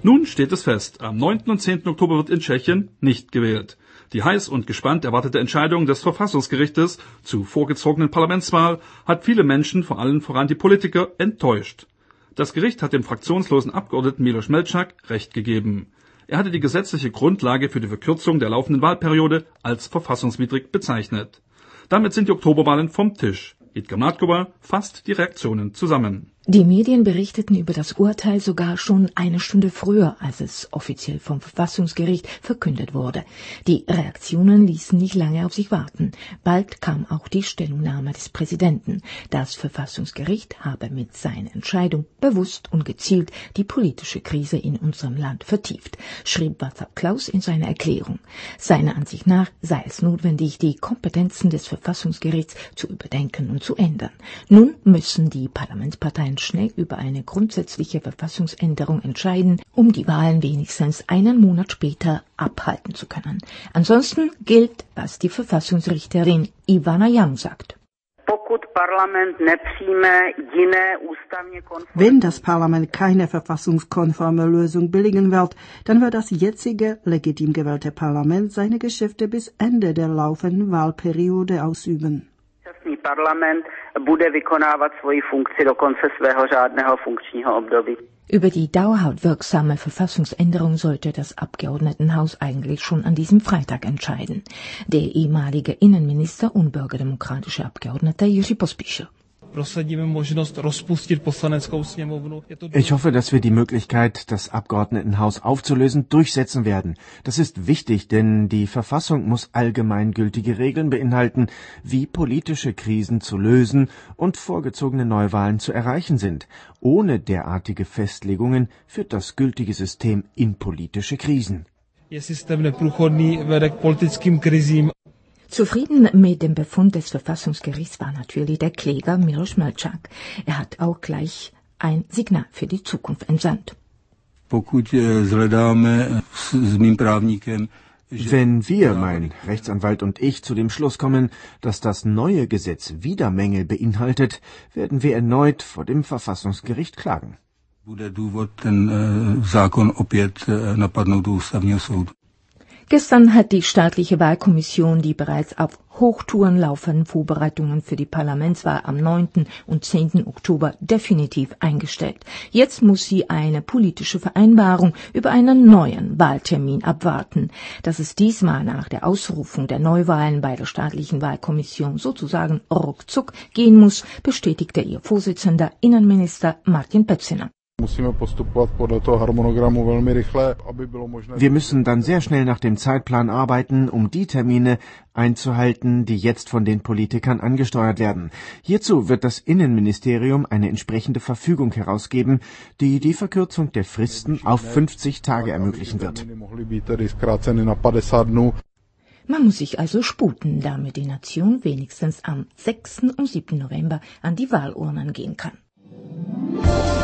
Nun steht es fest, am 9. und 10. Oktober wird in Tschechien nicht gewählt. Die heiß und gespannt erwartete Entscheidung des Verfassungsgerichtes zur vorgezogenen Parlamentswahl hat viele Menschen, vor allem voran die Politiker, enttäuscht. Das Gericht hat dem fraktionslosen Abgeordneten Miloš Melčák Recht gegeben. Er hatte die gesetzliche Grundlage für die Verkürzung der laufenden Wahlperiode als verfassungswidrig bezeichnet. Damit sind die Oktoberwahlen vom Tisch. Jitka Mládková fasst die Reaktionen zusammen. Die Medien berichteten über das Urteil sogar schon eine Stunde früher, als es offiziell vom Verfassungsgericht verkündet wurde. Die Reaktionen ließen nicht lange auf sich warten. Bald kam auch die Stellungnahme des Präsidenten. Das Verfassungsgericht habe mit seiner Entscheidung bewusst und gezielt die politische Krise in unserem Land vertieft, schrieb Václav Klaus in seiner Erklärung. Seiner Ansicht nach sei es notwendig, die Kompetenzen des Verfassungsgerichts zu überdenken und zu ändern. Nun müssen die Parlamentsparteien schnell über eine grundsätzliche Verfassungsänderung entscheiden, um die Wahlen wenigstens einen Monat später abhalten zu können. Ansonsten gilt, was die Verfassungsrichterin Ivana Young sagt. Wenn das Parlament keine verfassungskonforme Lösung billigen wird, dann wird das jetzige legitim gewählte Parlament seine Geschäfte bis Ende der laufenden Wahlperiode ausüben. Parlament bude vykonávat svoji funkci do konce svého řádného funkčního období. Über die dauerhaft wirksame Verfassungsänderung sollte das Abgeordnetenhaus eigentlich schon an diesem Freitag entscheiden. Der ehemalige Innenminister und bürgerdemokratische Abgeordnete Jiří Pospíšil. Ich hoffe, dass wir die Möglichkeit, das Abgeordnetenhaus aufzulösen, durchsetzen werden. Das ist wichtig, denn die Verfassung muss allgemeingültige Regeln beinhalten, wie politische Krisen zu lösen und vorgezogene Neuwahlen zu erreichen sind. Ohne derartige Festlegungen führt das gültige System in politische Krisen. Zufrieden mit dem Befund des Verfassungsgerichts war natürlich der Kläger Miloš Melčák. Er hat auch gleich ein Signal für die Zukunft entsandt. Wenn wir, mein Rechtsanwalt und ich, zu dem Schluss kommen, dass das neue Gesetz wieder Mängel beinhaltet, werden wir erneut vor dem Verfassungsgericht klagen. Gestern hat die staatliche Wahlkommission die bereits auf Hochtouren laufenden Vorbereitungen für die Parlamentswahl am 9. und 10. Oktober definitiv eingestellt. Jetzt muss sie eine politische Vereinbarung über einen neuen Wahltermin abwarten. Dass es diesmal nach der Ausrufung der Neuwahlen bei der staatlichen Wahlkommission sozusagen ruckzuck gehen muss, bestätigte ihr Vorsitzender Innenminister Martin Pecina. Wir müssen dann sehr schnell nach dem Zeitplan arbeiten, um die Termine einzuhalten, die jetzt von den Politikern angesteuert werden. Hierzu wird das Innenministerium eine entsprechende Verfügung herausgeben, die die Verkürzung der Fristen auf 50 Tage ermöglichen wird. Man muss sich also sputen, damit die Nation wenigstens am 6. und 7. November an die Wahlurnen gehen kann.